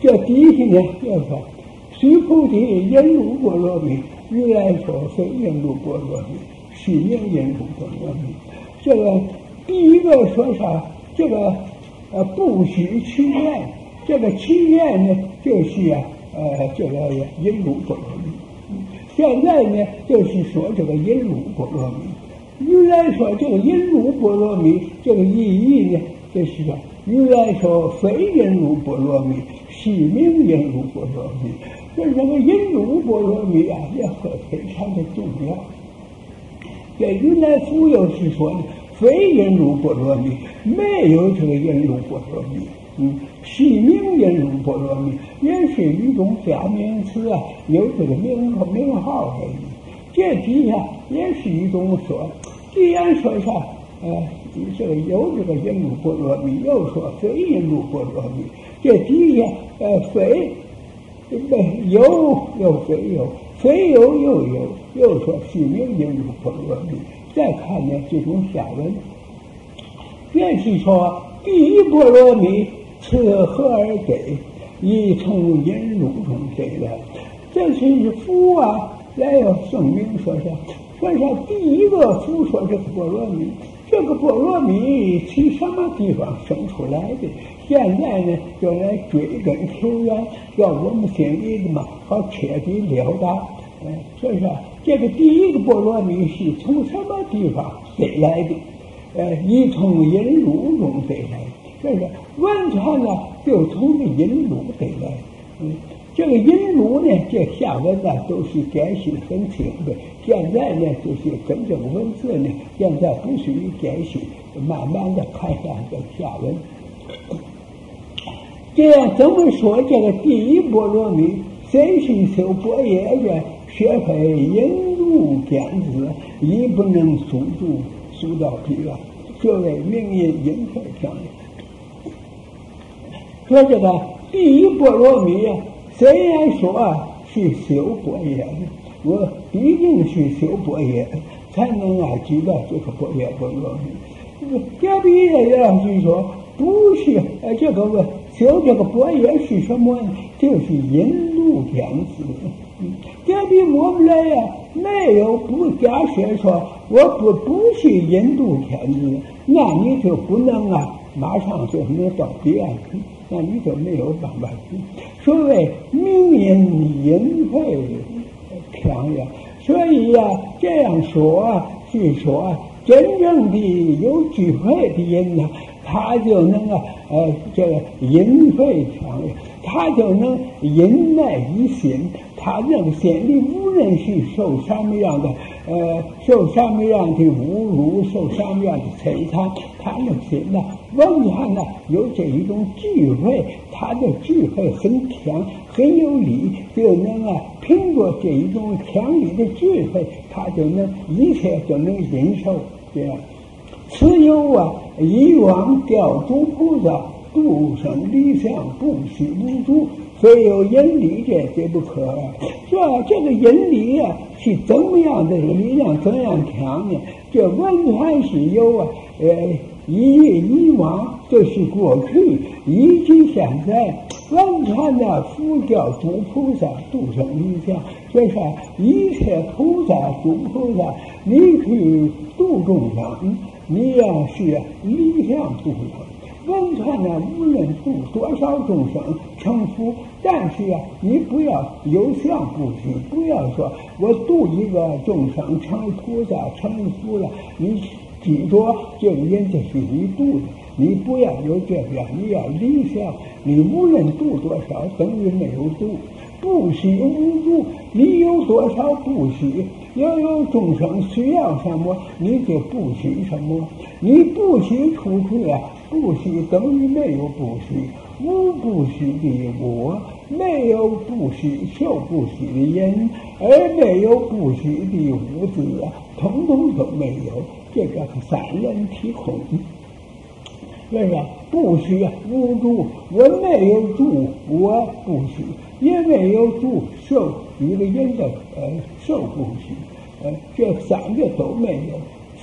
这第一呢，要说须菩提因如波罗蜜，如来说非因如波罗蜜，是名因如波罗蜜。这个第一个说啥？这个不许其愿，这个其愿呢，就是这个因如波罗蜜。现在呢，就是说这个因如波罗蜜。如来说这个因如波罗蜜，这个意义呢，就是说如来说非因如波罗蜜，是名因如波罗蜜。这个因如波罗蜜啊，也非常的重要。这如来佛又是说呢，非因如波罗蜜，没有这个因如波罗蜜。是名因如波罗蜜，也是一种假名词啊，有这个名号而已。这底下也是一种说，既然说啥，这个有这个因如波罗蜜，又说非因如波罗蜜，这底下非有又非有，非有又有，又说是名因如波罗蜜。再看呢这种下文，便是说第一波罗蜜此何而给？已从因如中给来。这是佛啊来要证明说第一个佛说这个波罗蜜，这个波罗蜜从什么地方生出来的？现在呢就来追根求源，要我们心里的嘛好彻底了达。所以说这个第一个波罗蜜是从什么地方给来的？已从因如中给来的。这个完全呢就从这因如给来的。这个因如呢，这下文呢都是解释很清的。现在呢就是跟这个文字呢，现在不属于解释，慢慢的看下这下文。这样怎么说这个第一波罗蜜，谁是修般若的，学会因如见智，亦不能速到彼岸，所谓名因因会相应。说这个第一波罗蜜啊，虽然说是修般若的，我毕竟是修般若才能知道这个般若波罗蜜。隔壁的要是说不是这个修这个般若是什么呢？就是因如见智。隔壁我们来没有不假设说我不是因如见智，那你就不能马上就能到彼岸去，那你就没有办法去。所谓名因因会相应，所以这样说是说真正的有智慧的人呢，他就能这个因会相应，他就能因耐于心，他那个心里无论是受什么样的受什么样的侮辱，受什么样的摧残，他那个心呢完全呢有这一种智慧，他的智慧很强很有力，就能凭着这一种强力的智慧，他就能一切就能忍受。这样此有以往教主菩萨度生离相，不虚无主，非有因理者皆不可。这个因理是怎么样的力量，怎样强呢？这完全是有以往就是过去以及现在完全的佛教诸菩萨度生离相。这是一切菩萨诸菩萨，你去度众生，你是离相度生，完全呢无论度多少众生成佛，但是你不要有相不虚，不要说我度一个众生成菩萨成佛了，你记着这个人就是你度的，你不要有这样，你要离相，你无论度多少等于没有度。不虚无主，你有多少不虚？要有众生需要什么，你就不虚什么。你不虚出去不虚等于没有不虚，无不虚的我，没有不虚受不虚的人，而没有不虚的物质统统都没有。这个三人体空。为啥不虚无主？我没有主，我不虚，也没有主受一个人的受不虚，这三个都没有。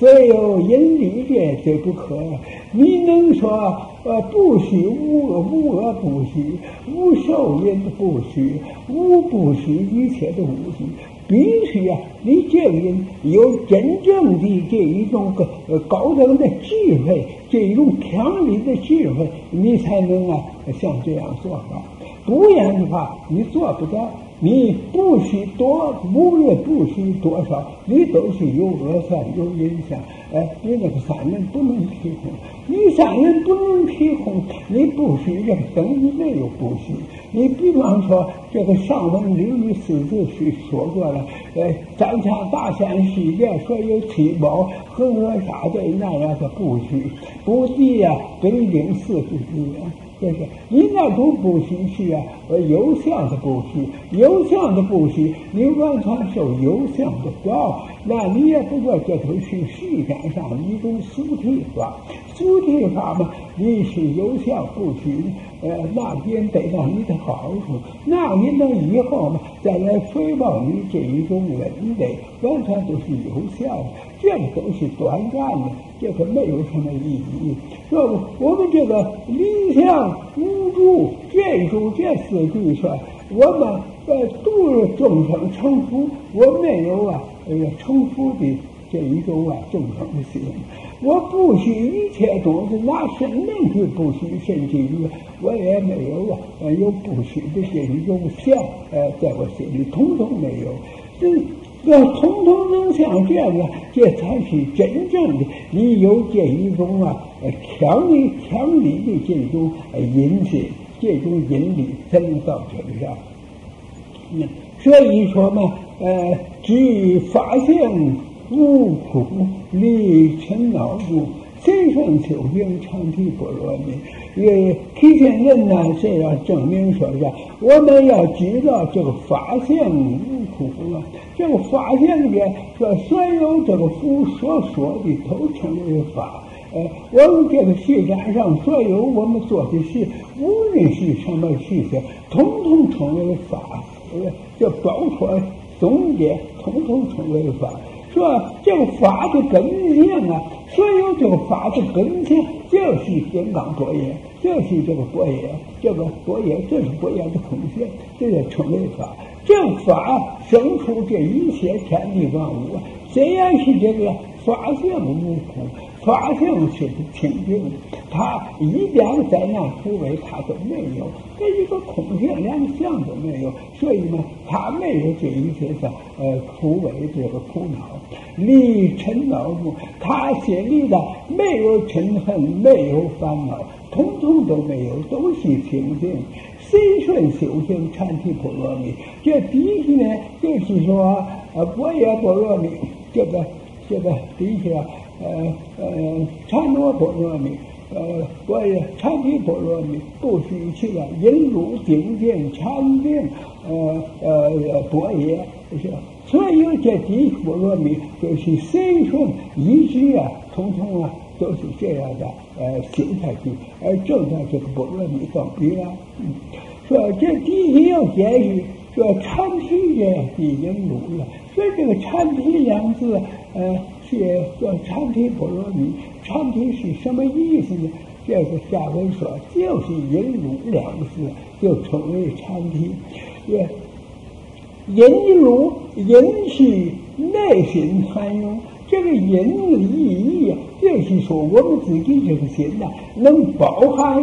非有因理者则不可。你能说不许无恶不许，无受因的不许，无不许一切的无许，必须你这个人有真正的这一种高等的智慧，这一种强力的智慧，你才能像这样做法。不然的话，你做不到。你不许多，无论不许多少，你都是有恶善有阴善。你那个三人不能批红，你三人不能批红，你不许这个等于没有不许。你比方说这个上文领域四字是说过了，三下大山世界说有七宝，恒河沙对那样的不许，不地北京四十几这是你那种不许是有相的不许，有相的不许，你完全受有相的报，那你也不说这都是世间上一种俗体法，俗体法嘛，你是有相不许，那边得到你的好处，那你呢以后嘛再来回报你这一种恩德，完全都是有相的，这个都是短暂的，这个没有什么意义。说我们这个理想无助建筑这四句说，我们度众生成佛，我没有成佛的这一种众生的心。我不许一切东西拿生命去不许，甚至于我也没有有不许的这一种相在我心里统统没有。统统能像这样，这才是真正的你有这一种强力的这种引心，这种引力才能到这个上。所以说嘛，只发现无苦，离尘恼故，身顺修行，常体般若蜜。提前人呢是要证明说是我们要知道这个法性无苦这个法性里边说所有这个佛所说的都称为法。我们这个世界上所有我们做的事，无论是什么事情，统统称为法。就包括总结，统统称为法。说这个法的根性所有这个法的根性就是金刚般若，就是这个般若，这个般若就是般若的空性，这就称为法。这个法生出这一切天地万物，虽然是这个法性无苦，法性是清净，它一点灾难苦味它都没有，这一个空性连相都没有，所以呢它没有这一些苦味这个苦恼，离尘恼故，他心里的没有嗔恨，没有烦恼，统统都没有，都是清净。随顺修行，禅体般若蜜。这第一呢，就是说般若波罗蜜，这个第一个禅罗般若蜜，般若禅体般若蜜，不许去引入精进禅定，般若是。所有这第一般若蜜就是随顺一致统统都是这样的修下去，而正在这个般若蜜中比了。说这第一要解释说禅体这的引入了，所以这个禅体两字是叫禅体般若蜜。禅体是什么意思呢？这个下文说就是引入两个字就称为禅体。引入引是内心涵用，这个引的意义就是说我们自己这个心能包含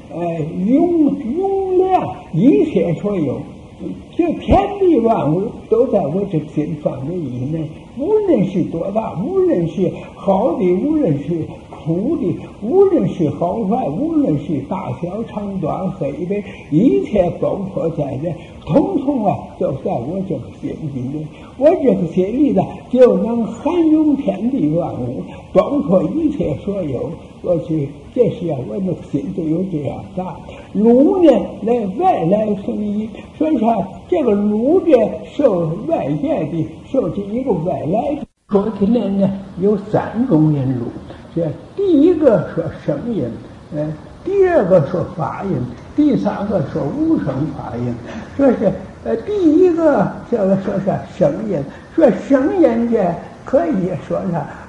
容量一切所有，这天地万物都在我这个心范围以内，无论是多大，无论是好的，无论是苦的，无论是好坏，无论是大小长短黑白，一切包括在内，统统都在我这个心里。我这个心里就能涵容天地万物，包括一切所有。我去，这是我那个心就有这样大。儒呢，来外来成一，所以说这个儒的受外界的，受这一个外来的。说起来呢，有三种引入。这第一个说声音，第二个说法音，第三个说无声法音。说是第一个这个说是声音，说声音这可以说是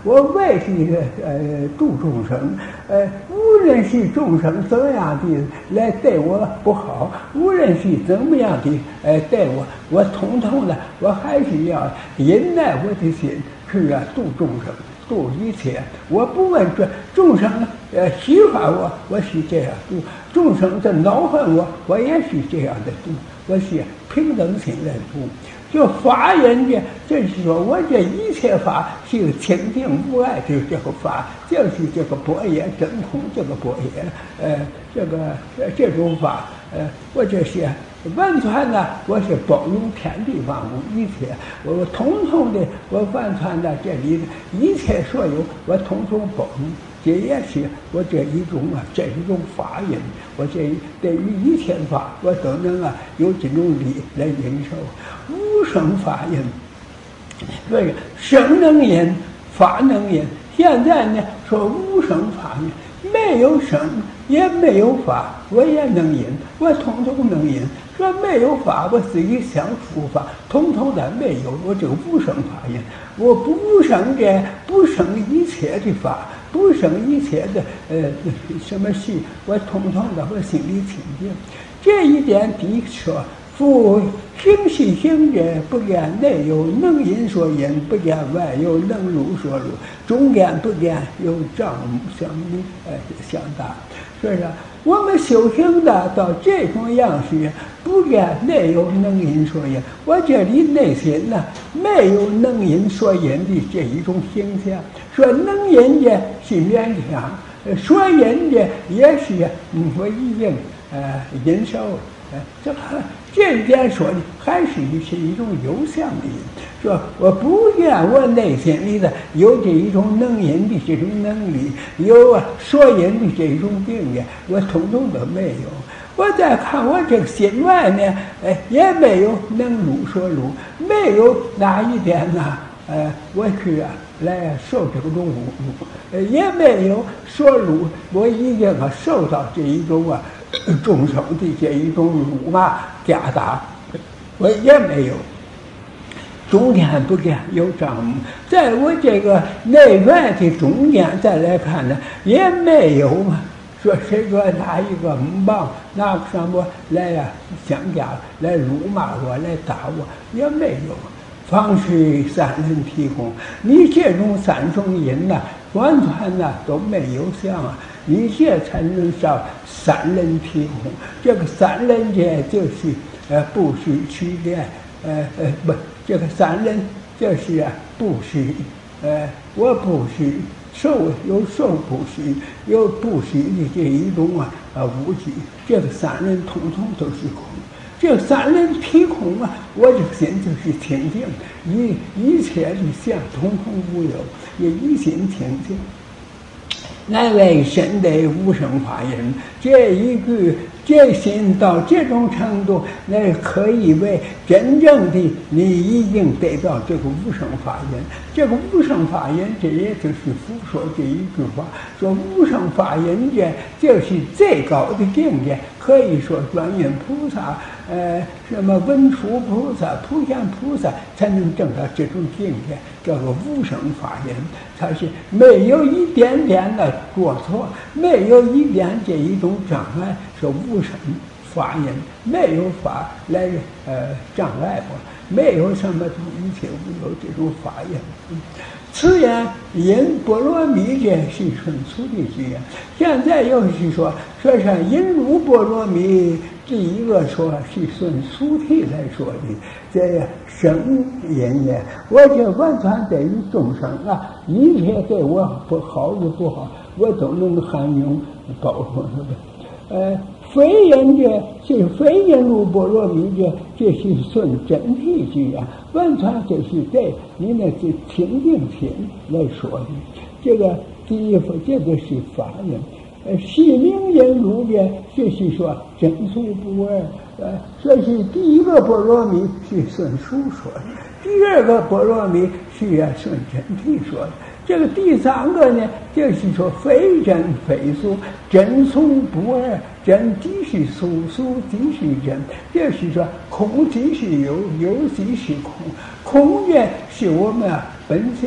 我为是度众生，无论是众生怎么样的来对我不好，无论是怎么样的对我统统的，我还是要忍耐我的心去度众生。度一切，我不问这众生喜欢我是这样度；众生的恼恨我也是这样的度。我是平等心来度。就法人呢，就是说我这一切法是有清净无碍的这个法，就是这个般若真空这个般若，这种法，我这是完全呢，我是包容天地万物一切，我统统的，我完全的这里的一切所有，我统统包容。这也是我这一种法人，我这对于一切法，我都能有这种力来忍受。无生法人，所以生能忍，法能忍。现在呢说无生法人，没有生也没有法，我也能忍，我统统能忍。说没有法，我自己想出法，统统的没有。我这个无生法人，我不生的，不生一切的法。不生一切的什么事，我统统的我心里清净。这一点的确，夫行是行者，不见内有能因所因，不见外有能入所入，中间不见有障相大。所以说，我们修行的到这种样式，不见内有能因所因。我这里内心呢，没有能因所因的这一种形象。说能因的是勉强，说因的也是我已经忍受了。这一点说的还是一种有相的因。说我不见我内心里的有这一种能因的这种能力，有说因的这种定力，我统统都没有。我再看我这个心外呢，也没有能入所入，没有哪一点呢，我去来受这种侮辱，也没有所辱，我已经受到这一种众生的这一种辱骂加打，我也没有。中间不见有障目，在我这个内外的中间再来看呢，也没有嘛。说谁说拿一个棒，拿个什么来相加来辱骂我，来打我，也没有。方是三人体空，你这种三种因呢，完全呢都没有相啊，你这才能上三人体空。这个三人这就是不虚取点，不，这个三人就是不虚，我不虚。受有受不虚，有不虚的这一种无虚，这个三人统统都是空。这三人体空我这个心就是清净，一切的相统统无有，也一心清净。乃为身得无生法人，这一句这心到这种程度，那可以为真正的你已经得到这个无生法人。这个无生法人，这也就是佛说这一句话，说无生法人这就是最高的境界，可以说观音菩萨，什么文殊菩萨、普贤菩萨才能证到这种境界，叫做无生法人。它是没有一点点的过错，没有一点这一种障碍，说无生法人，没有法来障碍我，没有什么一切无有这种法人。此言因波罗蜜这是纯粗的句言。现在又是说是因入波罗蜜，第一个说是顺俗体来说的，这生因也，我这完全对于众生一切对我不好与不好，我都能涵容包容的。非因这是非因入波罗蜜这是顺真谛句言，完全就是对你那这清净心来说的。这个第一个这个是法人，细明因入就是说真俗不二。这是第一个波罗蜜是顺俗说的，第二个波罗蜜是顺真谛说的。这个第三个呢，就是说非真非俗，真俗不二，真即是俗，俗即是真。就是说空即是有，有即是空，空呢是我们本性，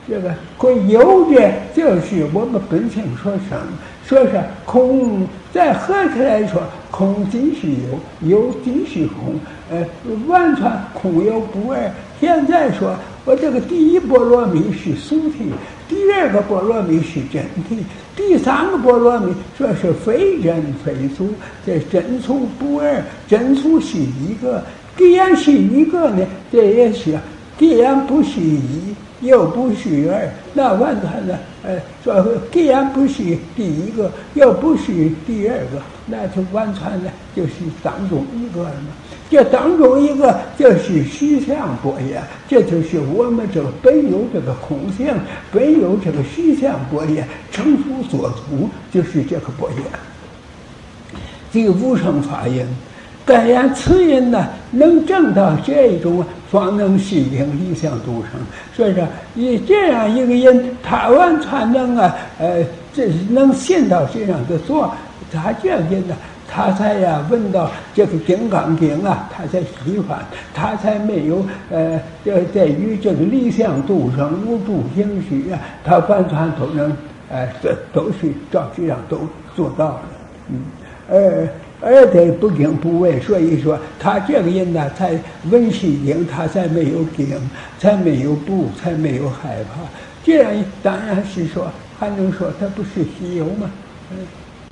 这个会有的就是我们本性所生，说是空，再合起来说，空即是有，有即是空，完全空有不二。现在说我这个第一波罗蜜是俗体，第二个波罗蜜是真体，第三个波罗蜜说是非真非俗，这真俗不二，真俗是一个。既然是一个呢，这也是，既然不是一，又不是二，那完全呢，说既然不是第一个，又不是第二个，那就完全呢就是当中一个了嘛。这当中一个就是实相般若，这就是我们这个本有这个空性，本有这个实相般若，成佛所图就是这个般若。这个无生法印，但然此印呢，能证到这种，方能吸引理想度生。所以说，以这样一个人，他完全能这能信到这样的做，他这样人呢，他才闻到这个《金刚经》啊，他才喜欢，他才没有在于这个理想度生无住行识啊，他完全都能都是照这样都做到了，而且不惊不畏，所以说他这个人呢，才闻西经，他才没有惊，才没有怖，才没有害怕。这样当然是说，还能说他不是西游吗？